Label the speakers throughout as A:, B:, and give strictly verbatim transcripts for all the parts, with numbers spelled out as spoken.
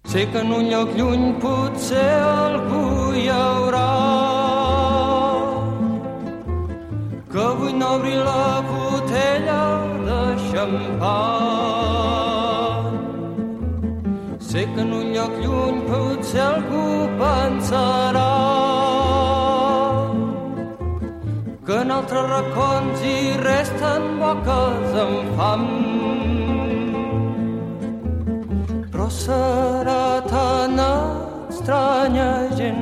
A: Sé que en un lloc lluny potser algú hi haurà que avui no obri la botella de xampany. Sé que en un lloc lluny potser algú pensarà que en altres racons hi resten boques amb fam. Però serà tan estranya gent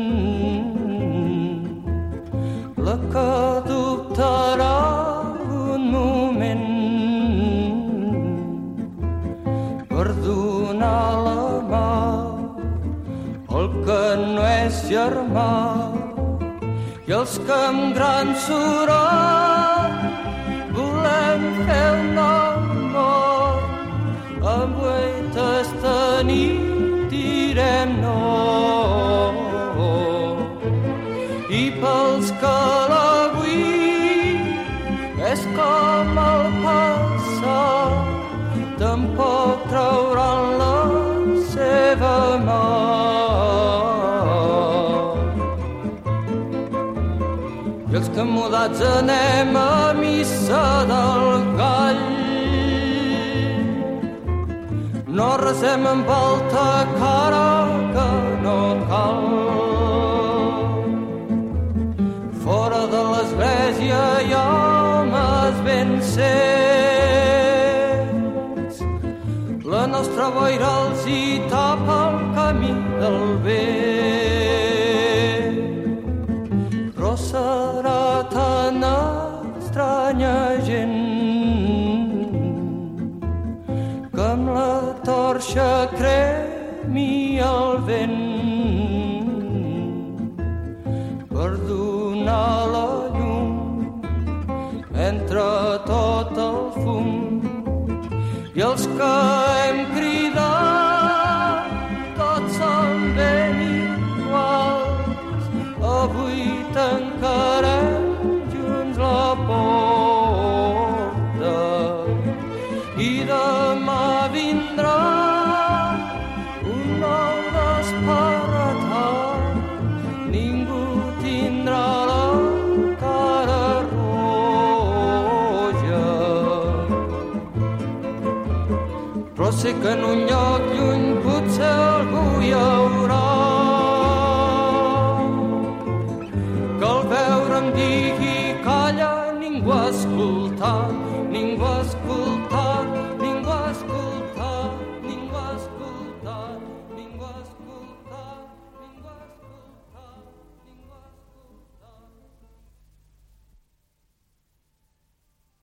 A: la que dubtarà un moment per donar la mà al que no és germà. I els que amb gran soroll volem fer un nou món, amb guaites tenir direm no. I pels que l'avui és com el passat, tampoc trauran la seva mà. I els que mudats anem a missa del gall, no resem amb alta cara que no cal. Fora de l'església hi ha homes ben cents, la nostra boira els hi tapa el camí del bé. Però serà tan estranya gent que amb la torxa cremi el vent per donar la llum entre tot el fum. I els que hem cridat tots som ben iguals, avui tancarem junts la porta i demà vindrà un nou despertar. Ningú tindrà la cara roja, però sé que en un lloc lluny